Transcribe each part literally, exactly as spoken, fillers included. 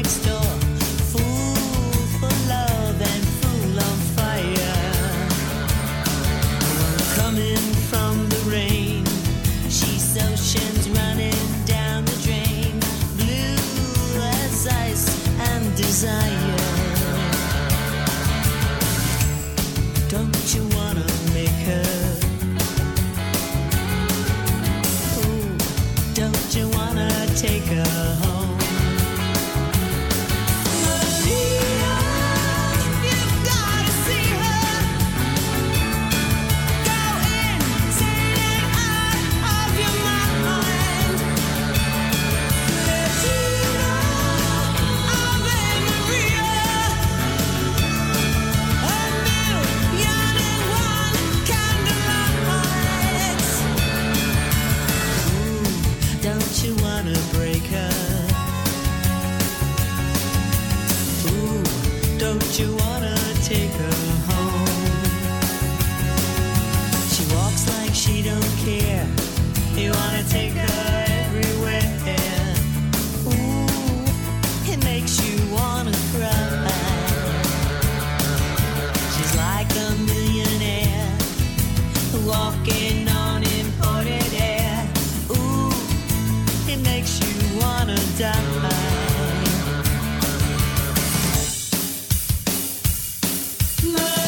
Love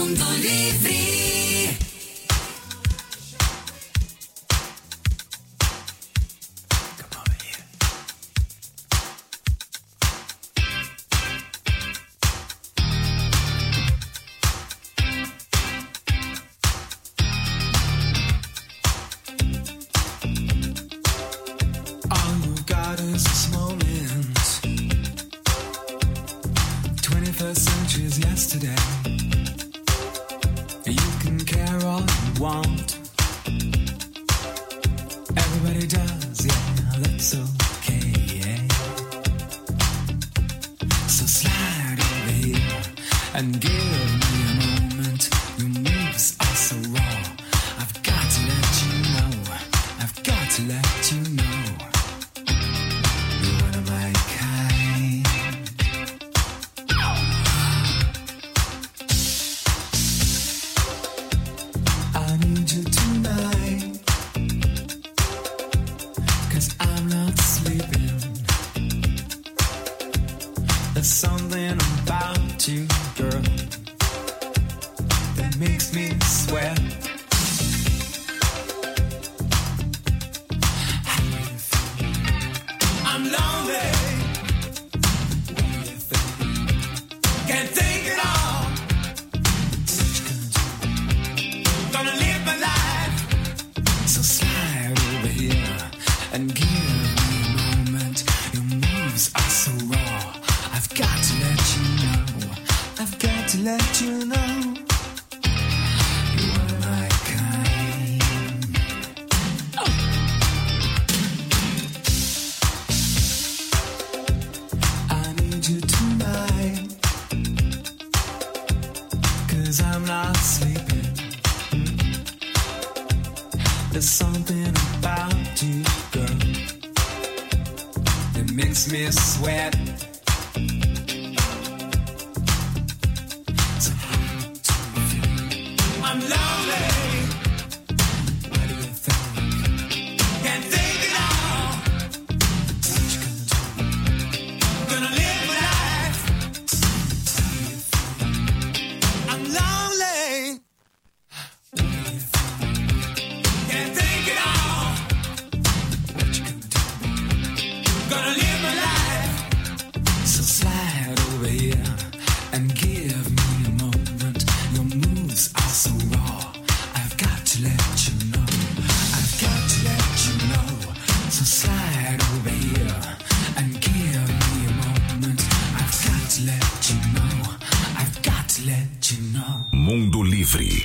Mundo Livre,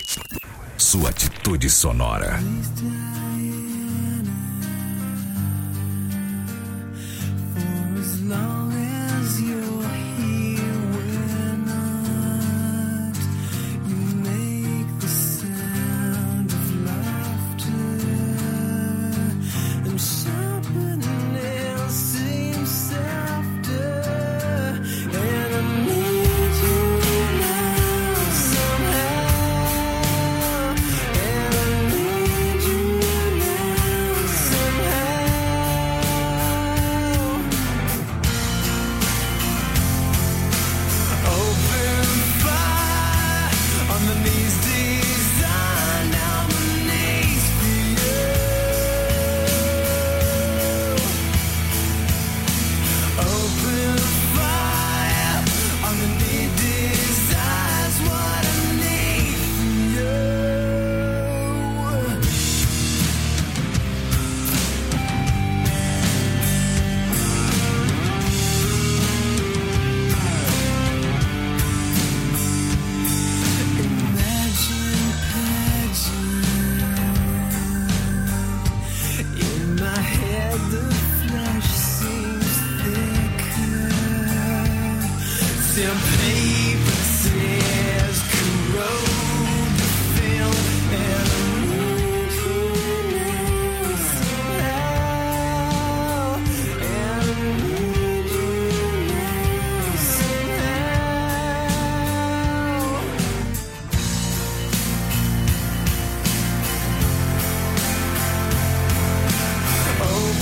sua atitude sonora.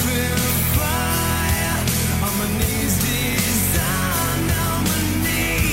Design on my knees.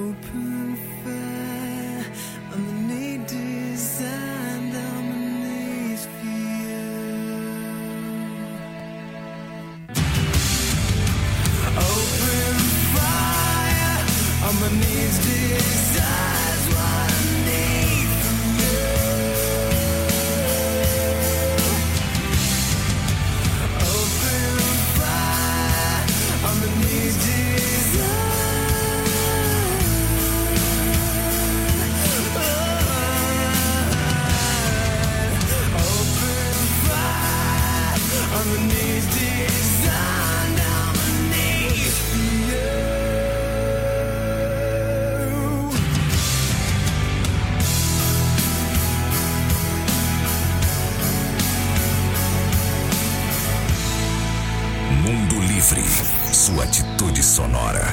Sua atitude sonora.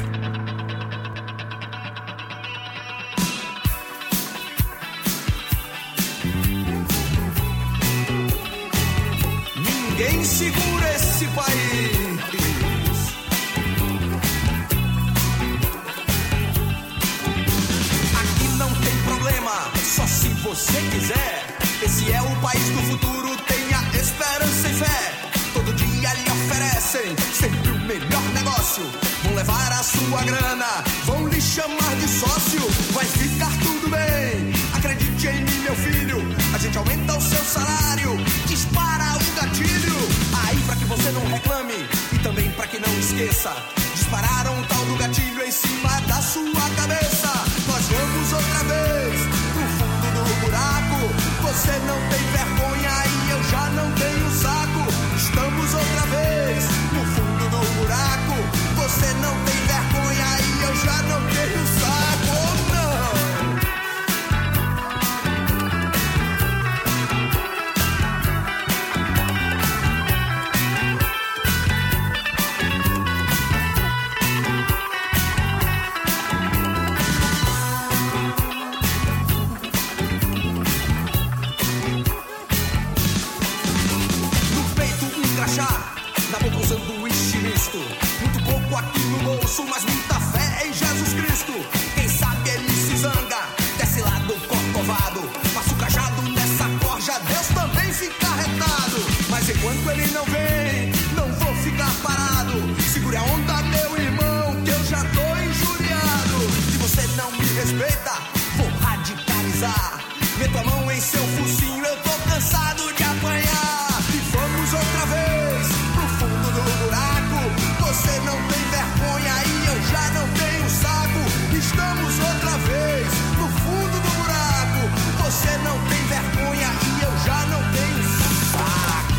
Ninguém segura esse país. Aqui não tem problema, só se você quiser. Esse é o país do futuro, tenha esperança e fé. Todo dia lhe oferecem sempre o melhor negócio. Vão levar a sua grana, vão lhe chamar de sócio. Vai ficar tudo bem, acredite em mim, meu filho. A gente aumenta o seu salário, dispara o gatilho. Aí pra que você não reclame e também pra que não esqueça, dispararam o tal do gatilho em cima da sua cabeça. Nós vamos outra vez pro fundo do buraco. Você não tem vergonha e eu já não tenho saco. Estamos outra vez no fundo do buraco. Você não tem vergonha e eu já não tenho saco. Oh, não! Na boca um sanduíche misto. Muito pouco aqui no bolso, mas muita fé em Jesus Cristo. Quem sabe ele se zanga, desce lá do corcovado. Passa o cajado nessa corja, Deus também fica retado. Mas enquanto ele não vem, não vou ficar parado. Segure a onda, meu irmão, que eu já tô injuriado. Se você não me respeita, vou radicalizar. Meto a mão em seu focinho, eu tô cansado de apanhar. E vamos outra vez pro fundo do buraco. Você não tem vergonha e eu já não tenho saco. Estamos outra vez no fundo do buraco. Você não tem vergonha e eu já não tenho saco.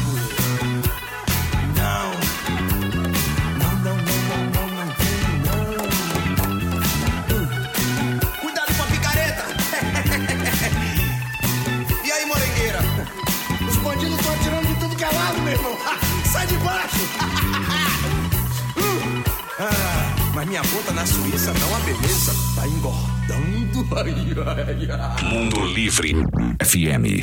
Não, não, não, não, não, não tenho não. uh. Cuidado com a picareta. E aí, morengueira? Os bandidos estão atirando de tudo que é lado, meu irmão. Sai de baixo. uh. ah, mas minha conta na Suíça tá uma beleza. Tá engordando. Ai, ai, ai. Mundo Livre F M.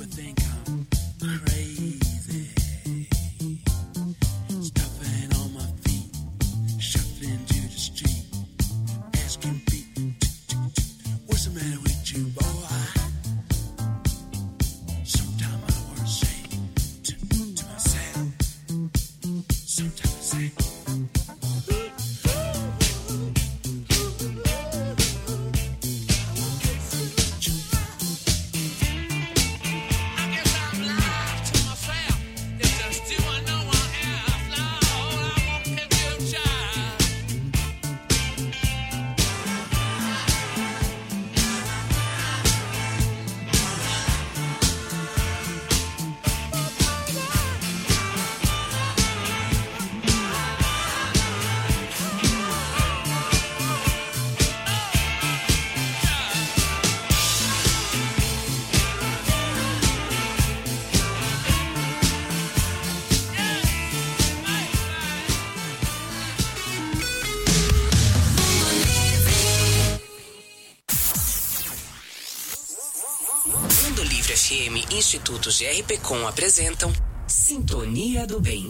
Instituto G R P Com apresentam Sintonia do Bem.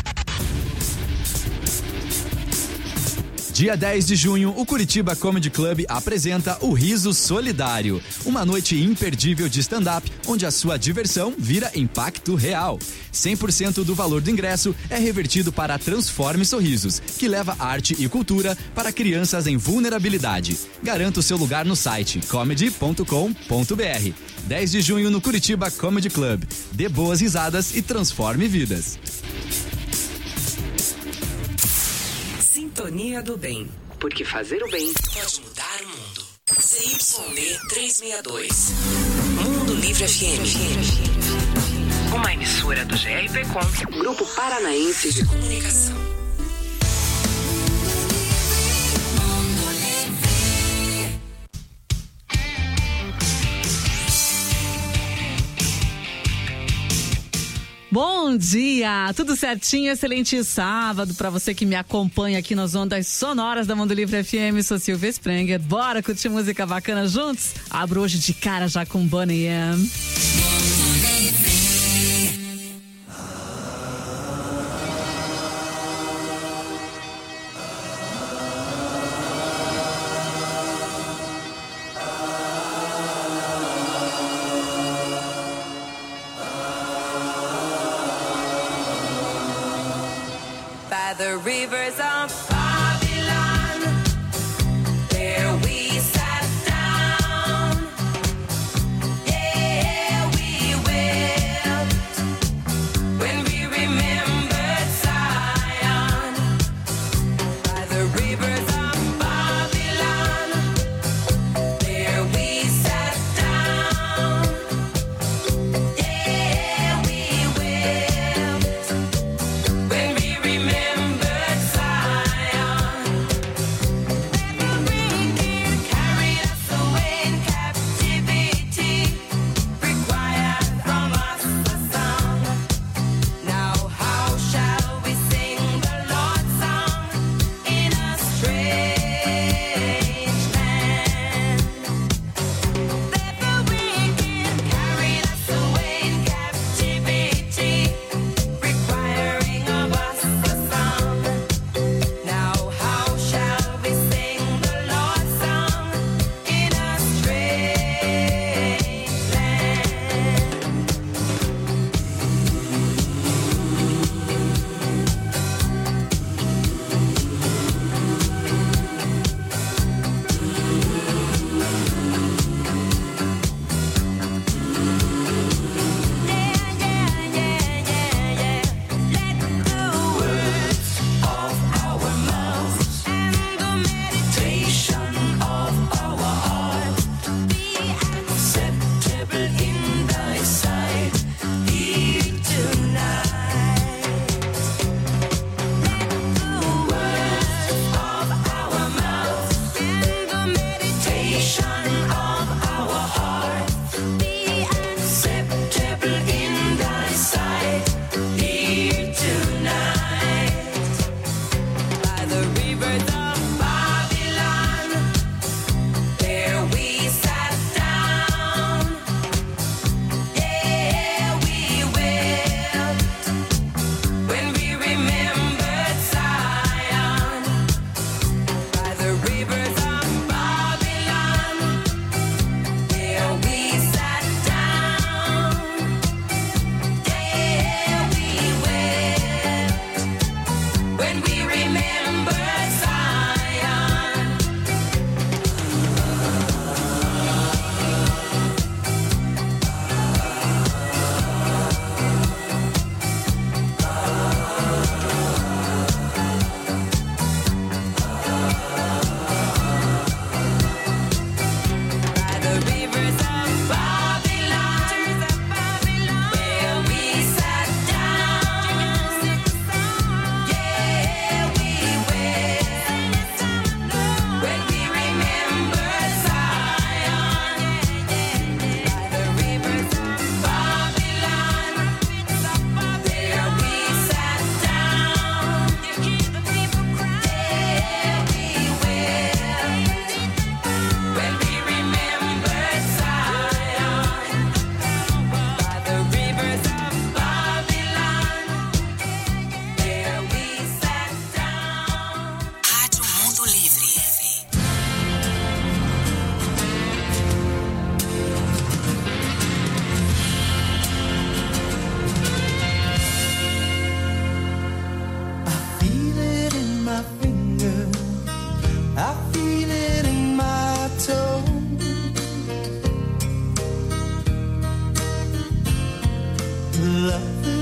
Dia dez de junho, o Curitiba Comedy Club apresenta o Riso Solidário, uma noite imperdível de stand-up, onde a sua diversão vira impacto real. cem por cento do valor do ingresso é revertido para a Transforme Sorrisos, que leva arte e cultura para crianças em vulnerabilidade. Garanta o seu lugar no site comedy ponto com ponto b r. dez de junho no Curitiba Comedy Club. Dê boas risadas e transforme vidas. Sintonia do Bem, porque fazer o bem pode mudar o mundo. C Y D trezentos e sessenta e dois, Mundo Livre F M. Uma emissora do G R P Com, Grupo Paranaense de Comunicação. Bom dia, tudo certinho, excelente sábado para você que me acompanha aqui nas ondas sonoras da Mundo Livre F M. Sou Silvia Sprenger, bora curtir música bacana juntos? Abro hoje de cara já com Bonnie M. The rivers of Babylon, there we sat down, yeah, we wept when we remembered Zion. By the rivers of Babylon, there we sat down, yeah, we wept when we remembered Zion.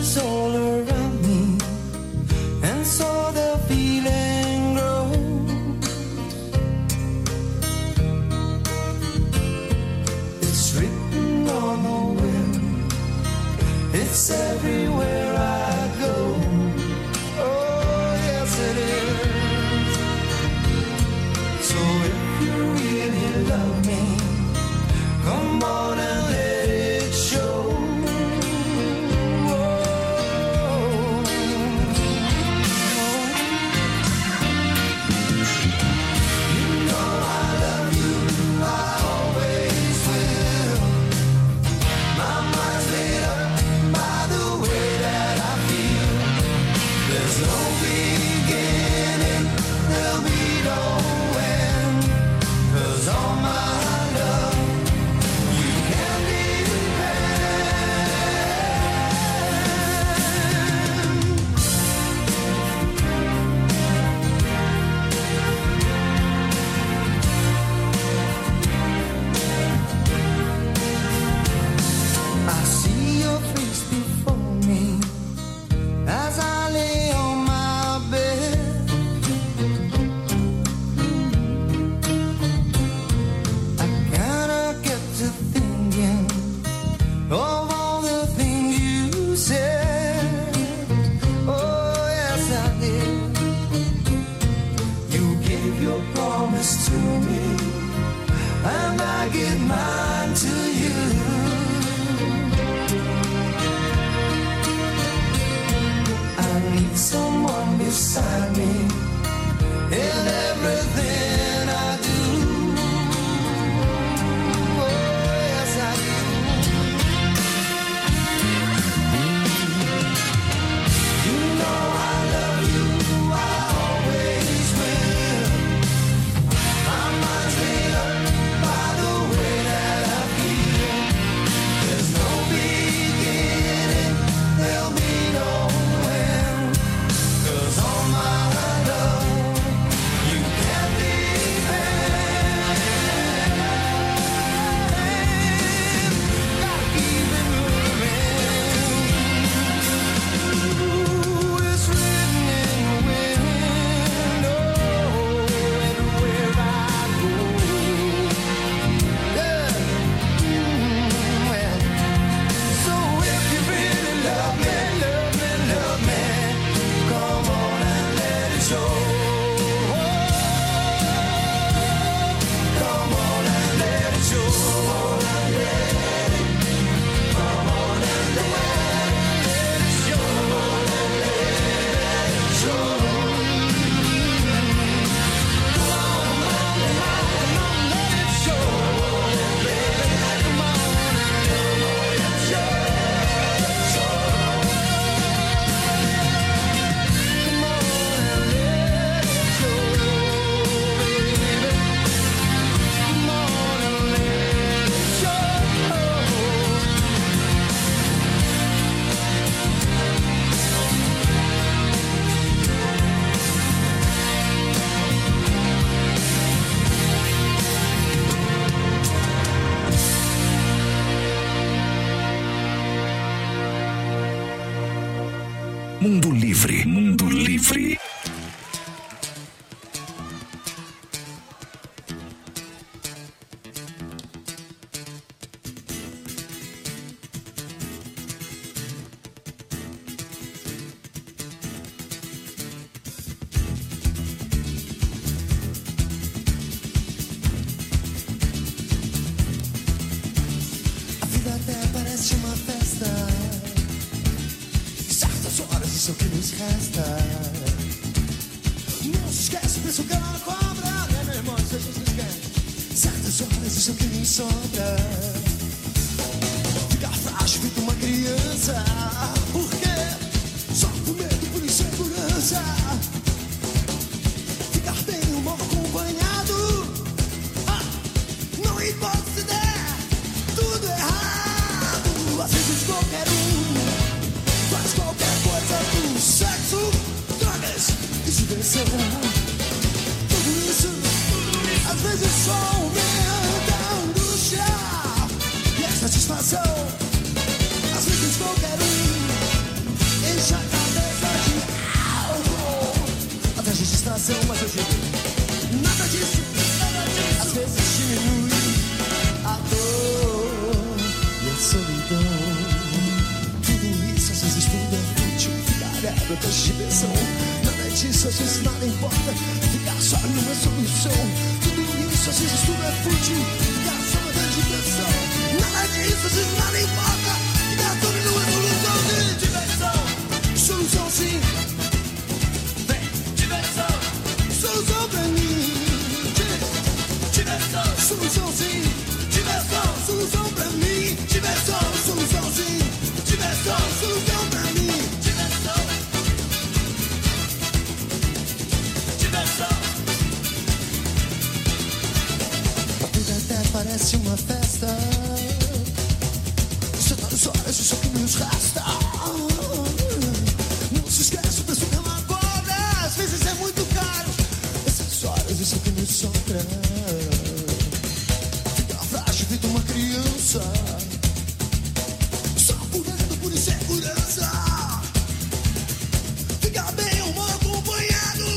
darkness all around me, and so the feeling grows. It's written on the wind, it's everywhere I go. Oh, yes it is. So if you really love me, come on and let it show. Mundo Livre, Mundo Livre. A vida até parece uma festa, certas horas isso é o que nos resta. Não se esquece, pensa que ela cobra, né, meu irmão? Isso a gente não esquece. Certas horas isso é o que nos sobra. Ficar frágil feito uma criança, por quê? Só por medo, por insegurança. Ficar bem ou mal acompanhado, ah, não importa se der tudo errado. Às vezes qualquer um faz qualquer coisa do sexo, drogas e diversão. Tudo isso, às vezes só aumenta a angústia e a satisfação. Às vezes qualquer um distração, mas eu digo, nada disso, nada disso. Às vezes diminui a dor e a solidão. Tudo isso, às vezes tudo é fútil, ficar garota de diversão. Nada disso, às vezes nada importa, ficar só não é solução. Tudo isso, às vezes tudo é fútil, ficar só não é diversão. Nada disso, às vezes nada importa, ficar só não é solução. De diversão, solução sim. Solução pra mim, diversão, solução sim, diversão, solução pra mim, diversão, solução sim, diversão, solução pra mim, diversão, diversão. A vida até parece uma festa, você tá nos olhos, isso que nos resta. Não se esquece, o preço que ela cobra, às vezes é muito caro. Isso que me sobra. Fica frágil, feito uma criança, só pulando por insegurança. Fica bem ou mal acompanhado,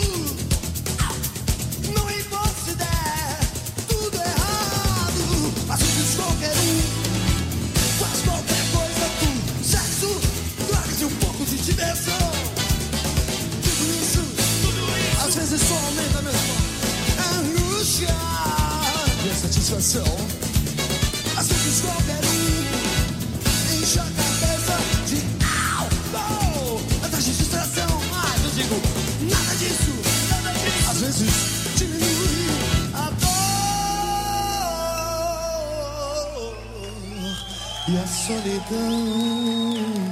não importa se der tudo errado. Às vezes qualquer um faz qualquer coisa com sexo, drogas e um pouco de diversão. Tudo isso, tudo isso, às vezes só aumenta mesmo e a satisfação. Às vezes qualquer um enche a cabeça de álcool atrás de distração. Mas eu digo, nada disso, nada disso. Às vezes diminui a dor e a solidão.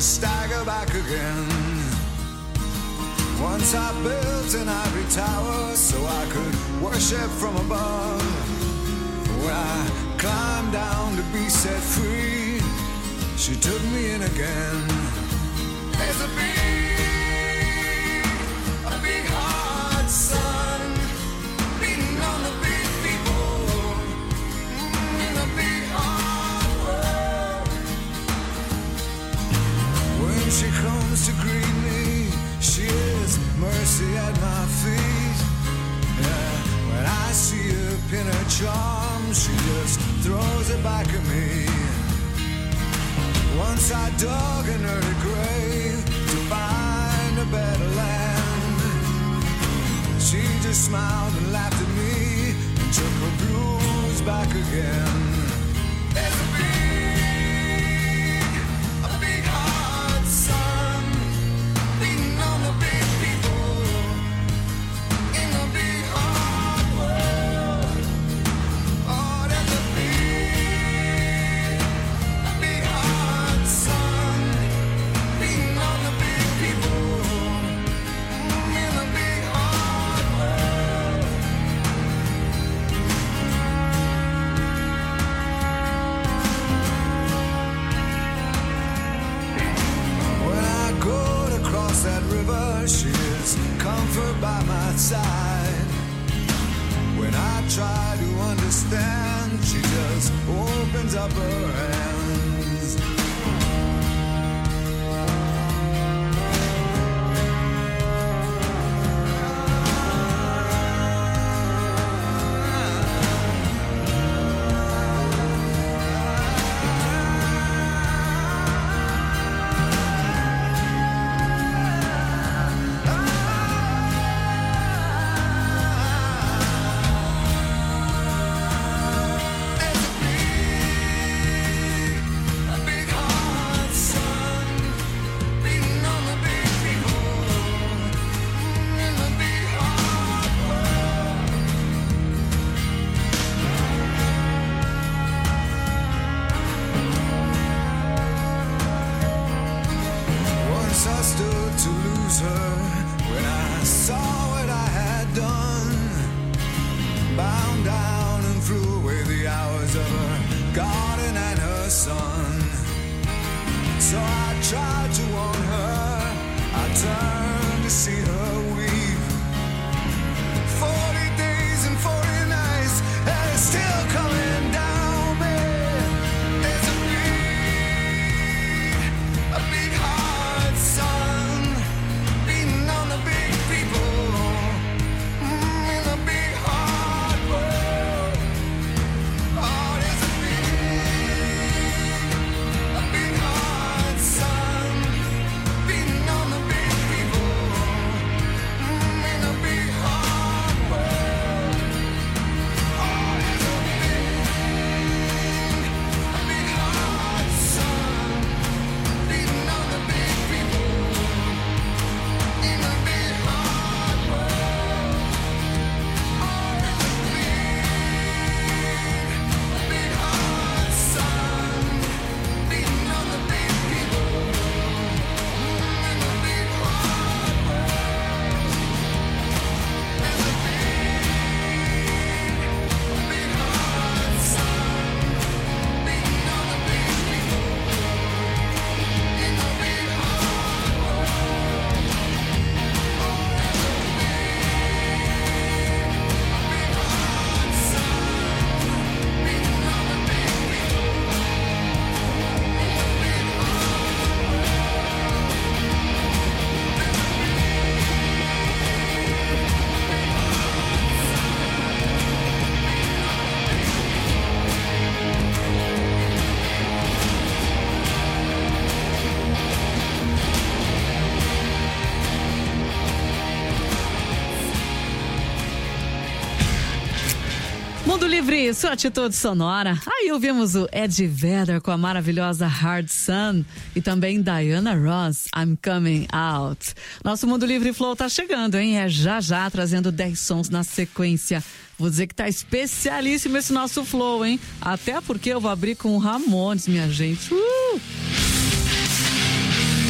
stagger back again. Once I built an ivory tower so I could worship from above. When I climbed down to be set free, she took me in again. There's a big, a big hard sun beating on the big people in a big hard world. When she comes to greet me, she is mercy at my feet. Yeah, when I see her pin her charm, she just throws it back at me. Once I dug an early grave to find a better land. She just smiled and laughed at me and took her blues back again. There's a big, a big hard sun beating on the big people in a big hard world. Oh, there's a big, a big hard sun beating on the big people in a big hard world. When I go to cross that river, she is comfort by my side. When I try to understand, she just opens up her hands. A big hard sun beating on the big people in a big hard world. Once I stood to lose her when I saw what I had done. Bound down and threw away the hours of her garden and her son. So I tried to warn her, I turned to see her weep. Forty days and forty nights, and it's still coming down me. There's a big, a big hard sun beating on the big people mm, in a big hard world. Oh, there's a big, a big hard sun beating on the big people mm, in a big hard world. Oh, there's a big, a big hard sun beating on the big people in a big hard world. Oh, there's a big, a big hard sun beating on the big people in a big hard world. There's a big, a big hard sun beating on the big people in a big hard world. Oh, there's a big, a big hard sun beating on the big people in a big Mundo Livre, sua atitude sonora. Aí ouvimos o Ed Vedder com a maravilhosa Hard Sun e também Diana Ross, I'm Coming Out. Nosso Mundo Livre Flow tá chegando, hein? É já já trazendo dez sons na sequência. Vou dizer que tá especialíssimo esse nosso Flow, hein? Até porque eu vou abrir com o Ramones, minha gente. Uh!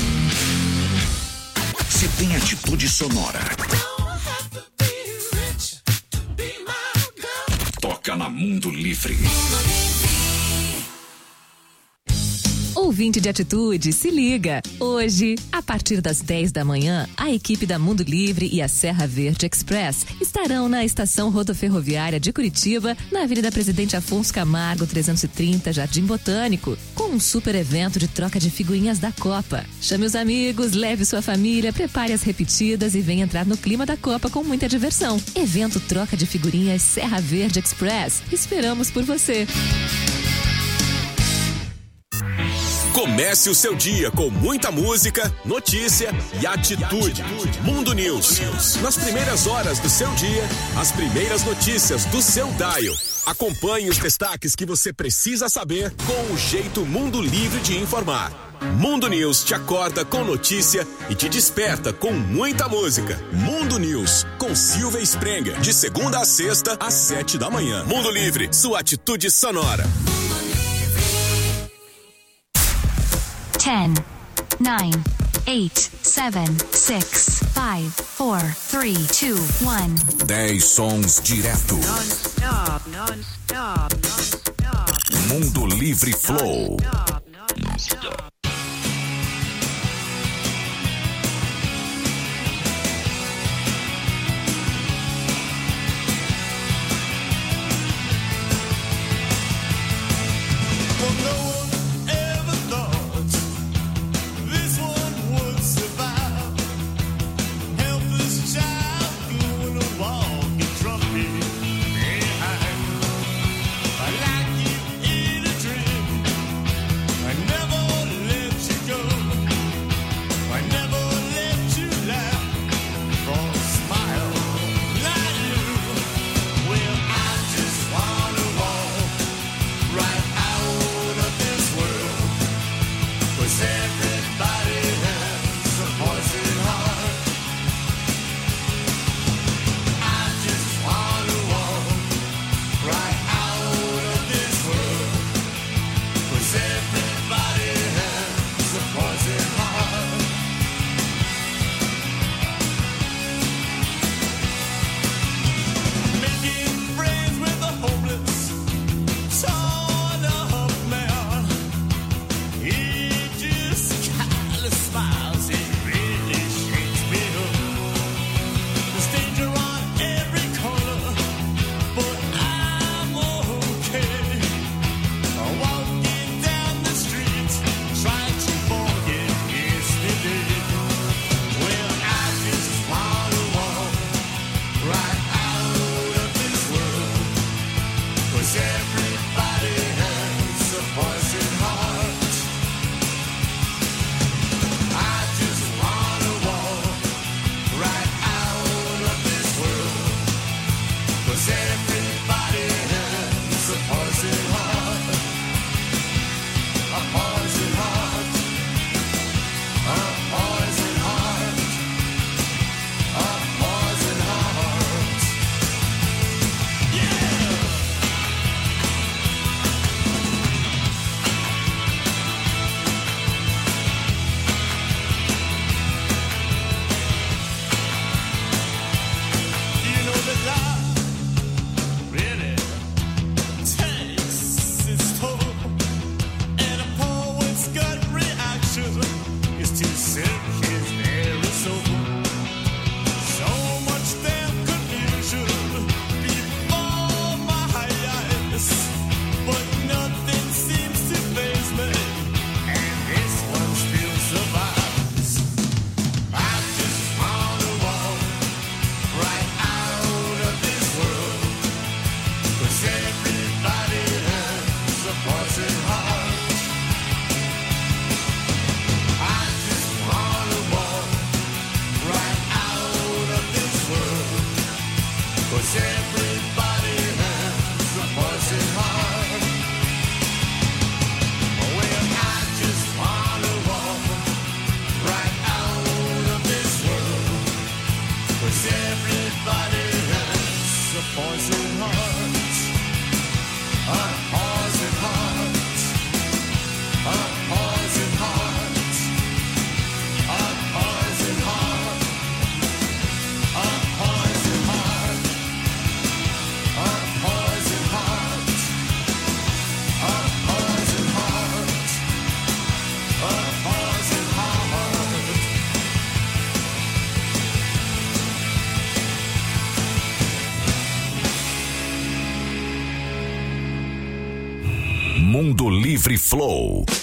Você tem atitude sonora. Toca na Mundo Livre. Ouvinte de Atitude, se liga! Hoje, a partir das dez da manhã, a equipe da Mundo Livre e a Serra Verde Express estarão na estação rodoferroviária de Curitiba, na Avenida Presidente Afonso Camargo, trezentos e trinta, Jardim Botânico, com um super evento de troca de figurinhas da Copa. Chame os amigos, leve sua família, prepare as repetidas e venha entrar no clima da Copa com muita diversão. Evento Troca de Figurinhas Serra Verde Express. Esperamos por você! Comece o seu dia com muita música, notícia e atitude. Mundo News. Nas primeiras horas do seu dia, as primeiras notícias do seu dial. Acompanhe os destaques que você precisa saber com o jeito Mundo Livre de informar. Mundo News te acorda com notícia e te desperta com muita música. Mundo News, com Silvia Sprenger, de segunda a sexta, às sete da manhã. Mundo Livre, sua atitude sonora. ten, nine, eight, seven, six, five, four, three, two, one. dez sons direto. Non-stop, non-stop, non-stop. Mundo Livre Flow. Non-stop, non-stop. Like you in a dream. Mundo Livre Flow.